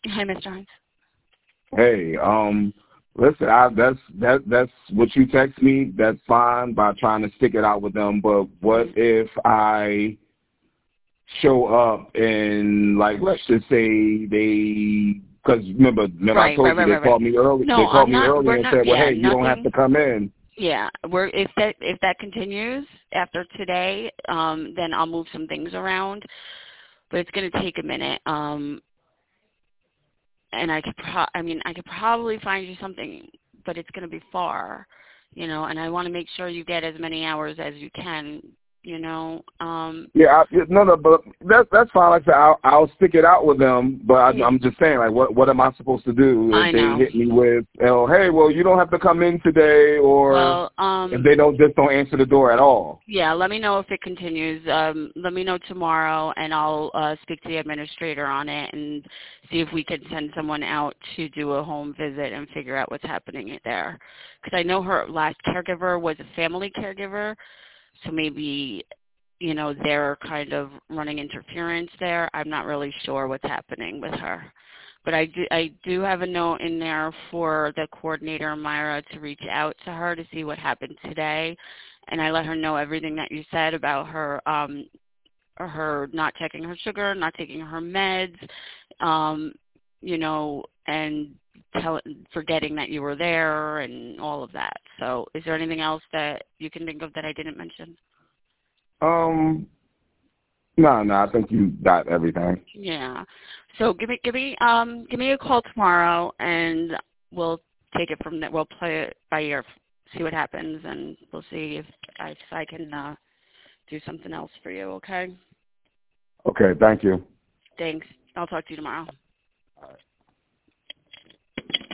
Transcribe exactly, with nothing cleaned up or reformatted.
Hi, Mister Hines. Hey, um, listen, I, that's that that's what you text me. That's fine by trying to stick it out with them. But what if I show up and, like, let's just say they, because remember, remember I Right, told right, you right, they right, right. called me early. They No, called I'm me not. earlier We're and not. said, well, Yeah, hey, you don't have nothing. to come in. Yeah, we're if that if that continues after today, um, then I'll move some things around. But it's going to take a minute. Um, and I could, pro- I mean, I could probably find you something, but it's going to be far, you know. And I want to make sure you get as many hours as you can, you know. Um, Yeah, I, yeah, no, no, but that's that's fine. Like I said, I'll, I'll stick it out with them. But I, yeah, I'm just saying, like, what what am I supposed to do I if they know. hit me with, oh, hey, well, you don't have to come in today, or Well, um, if they don't just don't answer the door at all? yeah, let me know if it continues. Um, let me know tomorrow, and I'll uh, speak to the administrator on it and see if we can send someone out to do a home visit and figure out what's happening there. Because I know her last caregiver was a family caregiver, so maybe, you know, they're kind of running interference there. I'm not really sure what's happening with her. But I do, I do have a note in there for the coordinator, Myra, to reach out to her to see what happened today. And I let her know everything that you said about her, um, her not checking her sugar, not taking her meds, um, you know, and tell, forgetting that you were there and all of that. So is there anything else that you can think of that I didn't mention? Um, no, no, I think you got everything. Yeah. So give me give me um give me a call tomorrow and we'll take it from there. We'll play it by ear, see what happens, and we'll see if I, if I can uh, do something else for you. Okay. Okay, thank you. Thanks. I'll talk to you tomorrow. All right.